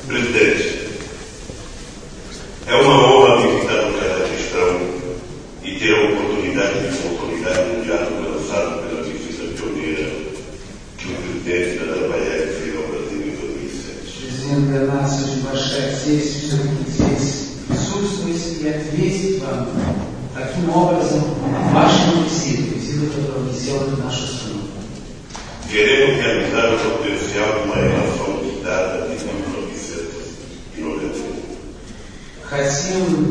Presidente, é uma honra visitar o Cazaquistão e ter a oportunidade de consolidar um diálogo lançado pela visita pioneira que o presidente Nazarbayev fez ao Brasil em 2007. Президент, для нас очень большая честь все-таки здесь присутствовать и ответить вам таким образом вашему визиту, который сделали в нашу страну. Queremos realizar o potencial de uma relação de data de 1991. Хотим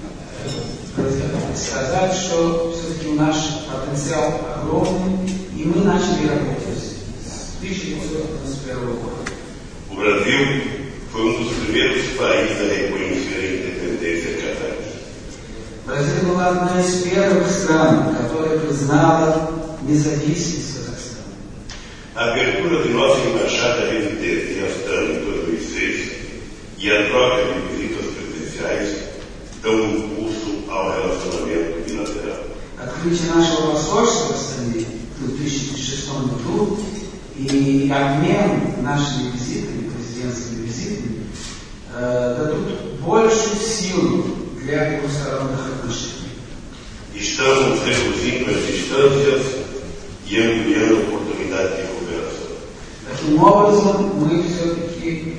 сказать, что все-таки наш потенциал огромный, и мы начали работать с 1991 года. O Brasil foi dos primeiros países a reconhecer a independência cazaque. Бразилия была одна из первых стран, которая признала независимость Казахстана. A abertura de nossa embaixada residente em Astana em 2006 e a troca de visitas presenciais dão impulso ao relacionamento bilateral. Открытие нашего посольства в Астане в 2006 году и обмен нашими визитами, президентскими визитами, дадут большую силу для двусторонних отношений. Estamos reduzindo as distâncias e ampliando a oportunidade de cooperação. Таким образом, мы все-таки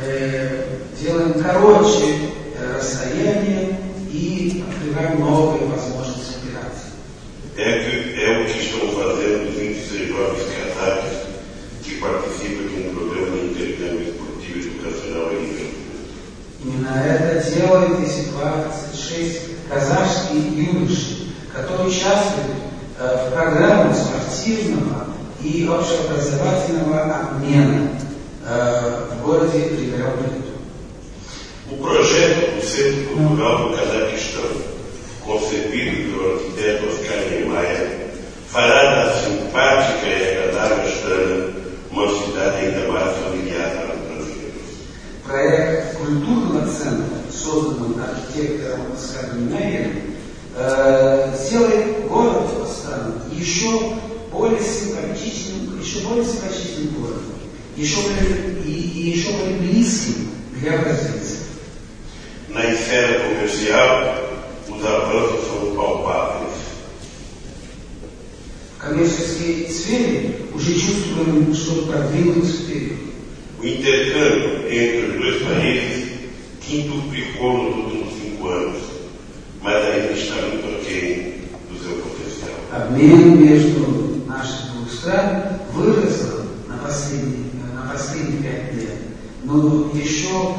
делаем короче расстояние и открываем новые возможности операции. É o que estão fazendo os 26 jovens cazaques que participam de um programa de intercâmbio esportivo e educacional em nível. Именно это делает эти 26 казахских юношей, которые участвуют в программах спортивного и общеобразовательного обмена в городе Пригородный. O projeto do Centro Cultural do Cazaquistão, concebido pelo arquiteto Oscar Niemeyer, fará da simpática e agradável Astana uma cidade ainda mais familiar para os brasileiros. Проект культурного центра, созданный архитектором Оскаром Niemeyer, сделает город Астана еще более симпатичным городом, еще более близким для бразильцев. Na esfera comercial, os avanços são palpáveis. В коммерческой сфере уже чувствуем, что продвинулось вперед. O intercâmbio entre os dois países quintuplicou nos últimos 5 anos, mas ainda está muito aquém do seu potencial. Обмен между нашими двух стран вырос на последние 5 лет, но еще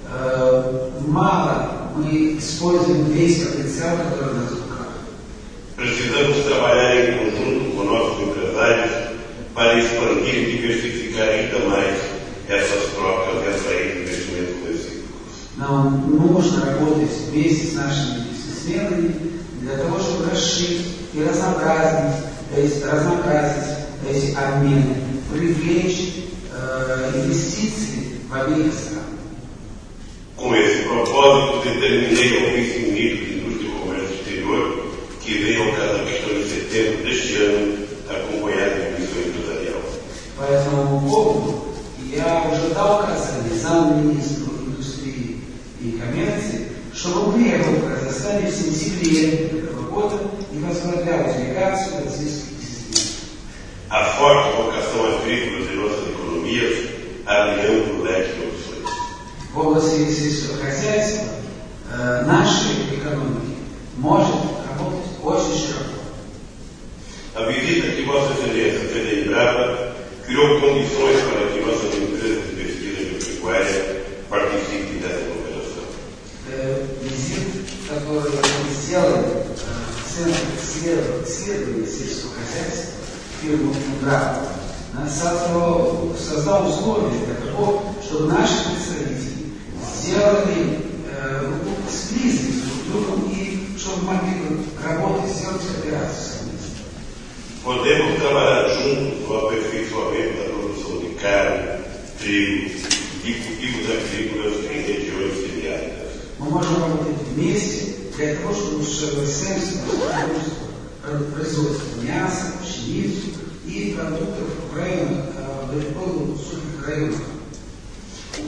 мало мы используем весь потенциал, который у нас в руках. Precisamos trabalhar em conjunto com nossos empresários para expandir e diversificar ainda mais essas trocas e atrair investimentos recíprocos. Нам нужно работать вместе с нашими бизнесменами для того, чтобы расширить и разнообразить эти обмены, привлечь инвестиции в обеих странах. Com esse propósito, determinei ao vice-ministro de Indústria e Comércio Exterior que venha ao Cazaquistão em setembro deste ano acompanhado de missão empresarial. По этому поводу я уже дал указание замминистру индустрии и коммерции, чтобы он приехал в Казахстан в сентябре этого года и возглавлял делегацию бразильских бизнесменов. A forte vocação agrícola de nossas economias abre amplo leque de opções. В области сельского хозяйства нашей экономики может работать очень широко. A visita que Vossa Excelência fez a Embrapa criou condições para que nossas empresas de pesquisa de pecuária participem dessa cooperação. Визит, который мы сделали в Центр исследования сельского хозяйства, фирму Эмбрапа, создал условия для того, чтобы наши представители сблизились друг с другом и чтобы могли работать, сделать операцию совместно. Podemos trabalhar juntos no aperfeiçoamento da produção de carne, trigo e cultivos agrícolas em regiões semiáridas. Мы можем работать вместе для того, чтобы усовершенствовать производство мяса, пшеницы и продуктов в районах, в сухих районах. O Cazaquistão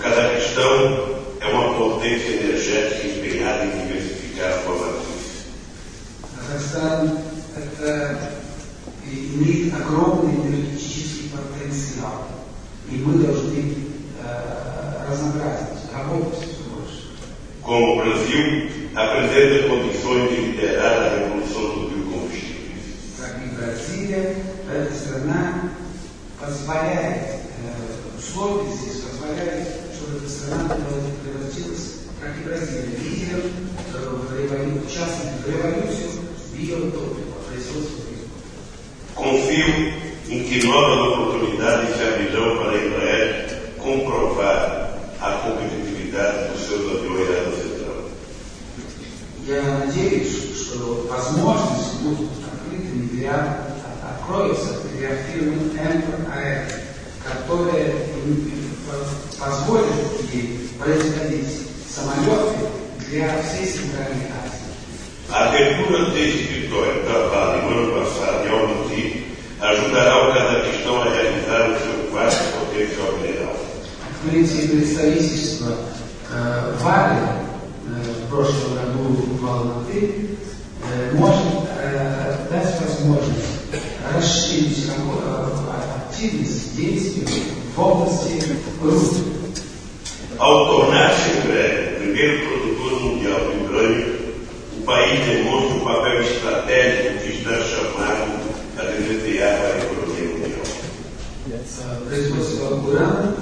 Cazaquistão é uma potência energética empenhada em diversificar sua matriz. Казахстан – это имеет огромный энергетический потенциал, и мы должны разнообразить, работать больше. Como o Brasil, apresenta condições de liderar a revolução dos biocombustíveis. Как и Бразилия, эта страна позволяет, условия здесь позволяют, чтобы эта страна превратилась, как и Бразилия, лидером в революцию биотопливо, производства биотопливо. Confio em que novas oportunidades se abrirão para a Embraer comprovar a competitividade dos seus aviões aerocentrão. Я надеюсь, что возможности будут открытыми откроются для фирмы Embraer, которая позволит ей производить самолеты для всей Центральной Азии. A abertura desse escritório da Vale no ano passado, em Almaty, ajudará o Cazaquistão a realizar o seu quarto potencial mineral. Открытие представительства Вали в прошлом году в Алматы может дать возможность расширить активность действий в области руды. Ao tornar-se em breve o primeiro produtor mundial de urânio, o país demonstra um papel estratégico que está chamado a desempenhar para a economia mundial. Производство урана,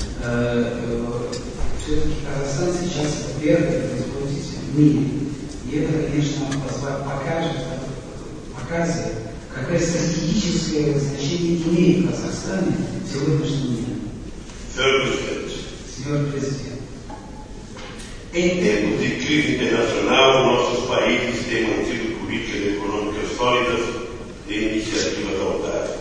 все-таки Казахстан сейчас первый производитель в мире. И это, конечно, показывает, какое стратегическое значение имеет Казахстан в сегодняшнем мире. Senhor Presidente. Em tempos de crise internacional, nossos países têm mantido políticas econômicas sólidas e iniciativas audazes.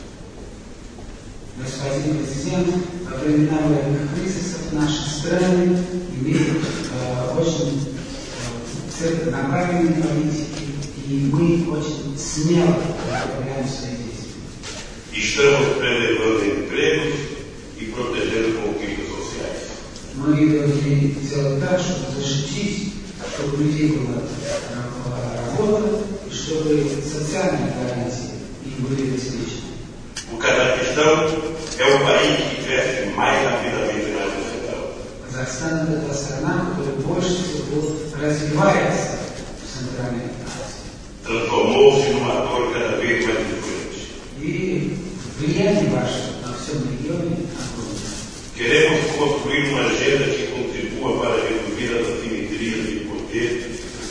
Господин президент, во времена военных кризисов наши страны имеют очень целенаправленные политики, и мы очень смело направляем свои действия. Estamos preservando empregos e protegendo conquistas sociais. Мы должны сделать так, чтобы защитить, чтобы у людей была работа, и чтобы социальные гарантии им были обеспечены. O Cazaquistão é o país que cresce mais rapidamente na Ásia Central. Казахстан – это страна, которая больше всего развивается в Центральной Азии. Transformou-se num ator cada vez mais influente. И влияние ваше на всем регионе огромное. Queremos construir uma agenda que contribua para reduzir as assimetrias de poder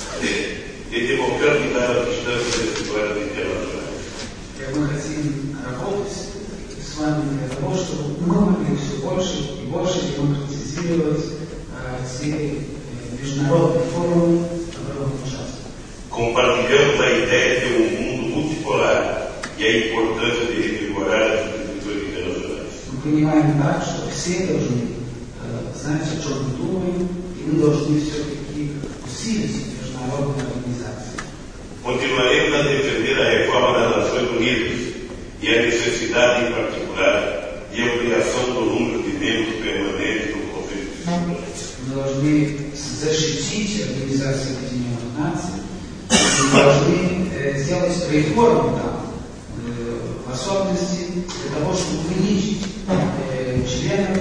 e democratizar as distâncias das histórias internacionais. Мы хотим работать с вами для того, чтобы мы могли все больше и больше демократизировать все международные форумы, в которых мы участвуем. Compartilhamos a ideia de mundo multipolar e a importância de revigorar as instituições internacionais. Мы понимаем так, что все должны знать, о чем мы думаем, и мы должны все-таки усилить международные организации. Continuaremos a defender a reforma das Nações Unidas e a necessidade, em particular, de ampliação do número de membros permanentes do Conselho de Segurança. Мы должны защитить Организацию Объединенных Наций, мы должны сделать реформу там, в особенности для того, чтобы увеличить членов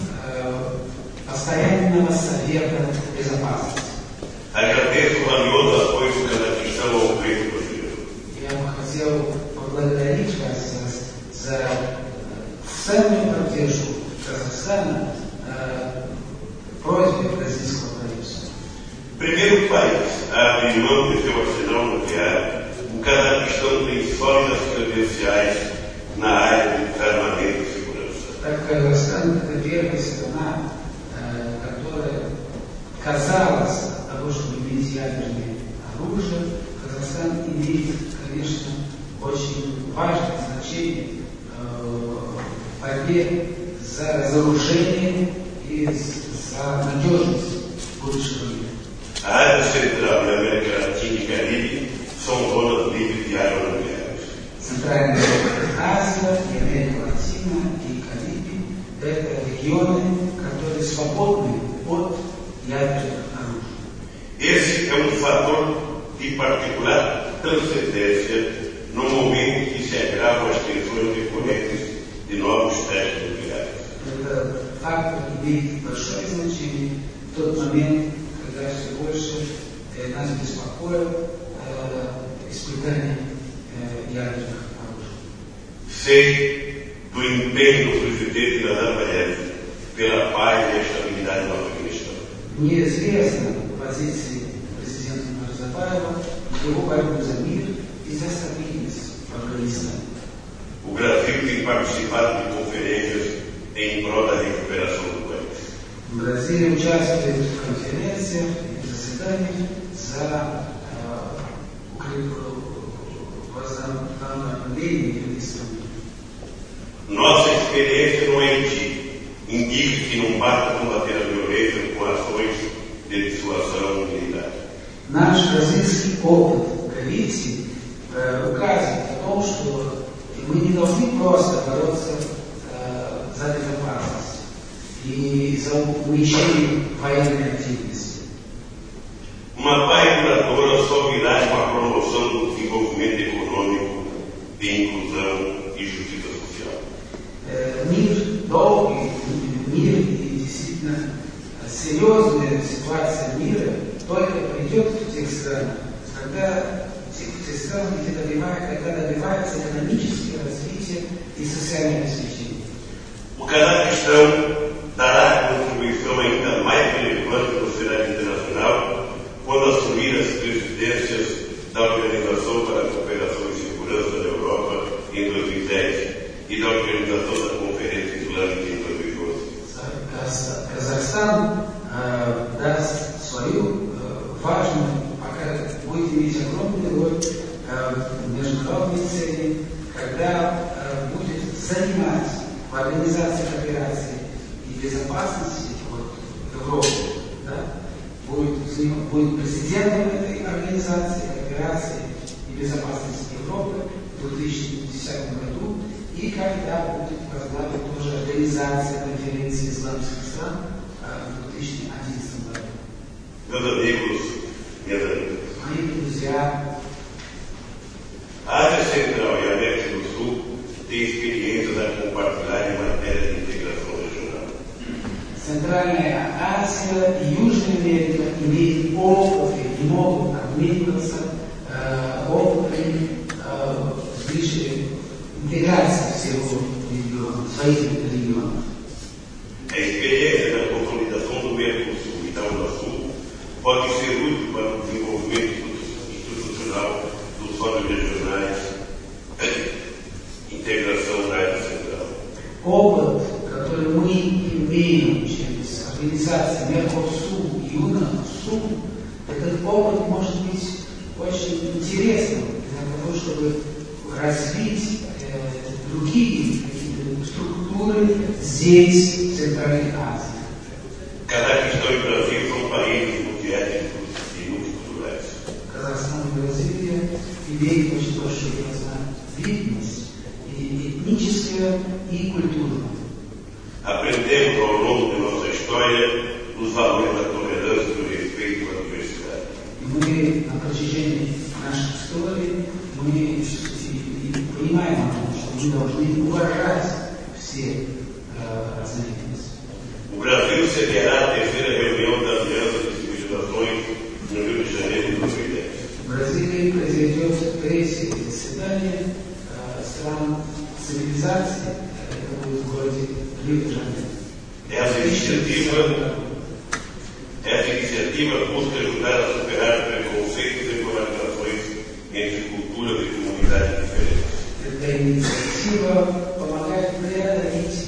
Постоянного Совета Безопасности. Agradeço o valioso apoio do Cazaquistão ao pleito brasileiro. Я бы хотел поблагодарить вас за ценную поддержку Казахстана просьбе бразильского правительства. Primeiro país a abrir mão de seu arsenal nuclear, o Cazaquistão tem sólidas credenciais na área de armamento e segurança. Так Казахстан – это первая страна, которая казалась того, чтобы иметь ядерное оружие. Казахстан имеет, конечно, очень важное значение в борьбе за разоружение и за надежность будущего мира. A Ásia Central e a América Latina e Caribe são zonas livres de armas nucleares. Центральная Азия, и Америка Латина, и Карибы – это регионы, которые были свободны от ядерных оружий. Esse é um fator de particular transcendência no momento que se agravam as tensões decorrentes de novos testes nucleares. Это фактор имеет большое значение в тот момент, когда все больше нас беспокоит испытание ядерных оружий. Sei do empenho do presidente Nazarbayev pela paz e a estabilidade no Afeganistão. Мне известна позиция президента Назарбаева, его борьбу за мир и за стабильность в Афганистане. O Brasil tem participado de conferências em prol da recuperação do país. Бразилия участвует в конференциях и заседаниях за восстановление этой страны. Nossa experiência no Haiti indica que não basta combater a violência com ações de dissuasão militar. Наш бразильский опыт в Гаити указывает о том, что мы не должны просто бороться за безопасность и за уменьшение военной активности. Uma paz duradoura só virá com a promoção do desenvolvimento econômico, de inclusão e justiça social. Мир долгий, мир и действительно серьезная ситуация мира только придет в тех странах, когда добивается экономическое развитие и социальное обеспечение. O Cazaquistão dará contribuição ainda mais relevante no cenário internacional quando assumir as presidências da Organização para a Cooperação e Segurança da Europa em 2010 e da Organização da Conferência Islâmica em 2012. Казахстан даст свою важную, пока будет иметь огромную роль в международной сцене, когда будет занимать в организации операций и безопасности Европы, да, будет президентом этой организации операций и безопасности Европы в 2010 году, и когда будет возглавлена тоже организация конференции исламских стран в 2011 году. Meus amigos, minhas amigas, Мои друзья, a Ásia Central e a América do Sul têm experiências a compartilhar em matéria de integração regional. Центральная Азия и Южная Америка имеют опыт и могут обмениваться опытом интеграции всего региона, своих регионов. A experiência na consolidação do Mercosul e da Unasul pode ser útil para o desenvolvimento institucional dos fóruns regionais, integração na Ásia Central. Опыт, который мы имеем через организации Меркосур и Юнасур, этот опыт может быть очень интересным для того, чтобы развить другие структуры здесь, в Центральной Азии. Cazaquistão e Brasil são países multiétnicos e multiculturais. Казахстан и Бразилия имеют очень большую разновидность и этническую, и культурную. Aprendemos ao longo de nossa história os valores da tolerância e do respeito à diversidade. Мы на протяжении нашей истории понимаем о том, что мы должны уважать все разновидности. O Brasil cederá a terceira reunião da Aliança de Civilizações no Rio de Janeiro de 2010. В Бразилии произойдет третье заседание стран цивилизации, это будет в городе Рио-де-Жанейро. Essa iniciativa busca ajudar a superar preconceitos e polarizações entre culturas e comunidades diferentes. Эта инициатива помогает преодолеть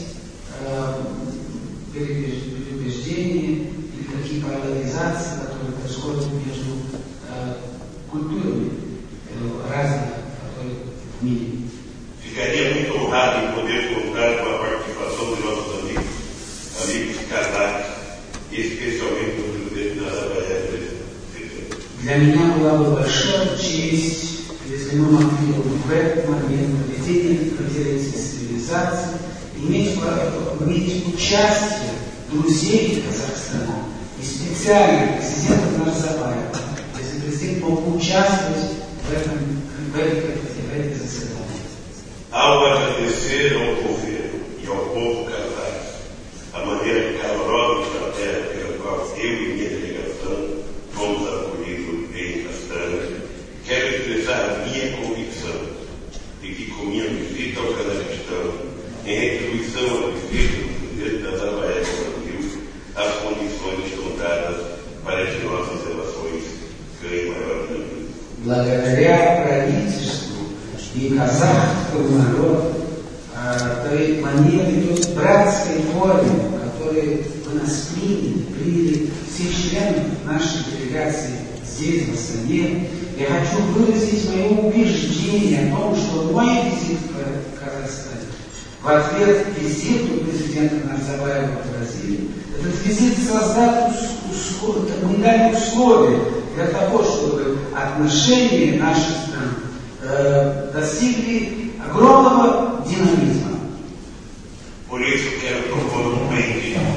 переубеждения или такие поляризации, которые происходят между культурами разных, которые в мире. Ficaria muito honrado em poder contar com a participação de nossos amigos cazaques, especialmente do presidente Nazarbayev. Для меня была бы большая честь, если мы могли бы в этот момент проведения конференции цивилизации иметь участие друзей Казахстана и специально президента Назарбаева, если президент мог участвовать в этой заседании. Ao agradecer ao governo e ao povo kazakh a maneira calorosa e fraterna pela qual eu e minha delegação fomos acolhidos em Astana, quero expressar a minha convicção de que com minha visita ao Cazaquistão, em retribuição à visita do presidente Nazarbayev ao Brasil, as condições estão dadas para que nossas relações ganhem maior dinamismo. Благодаря правительству и казахскому народу той манере, той братской форме, в которой вы нас приняли все члены нашей делегации здесь, в Астане, я хочу выразить мое убеждение о том, что мой визит в Казахстан в ответ визиту президента Назарбаева в Бразилию, этот визит создаст уникальные условия для того, чтобы отношения наших стран достигли огромного динамизма. Por isso quero propor uma entidade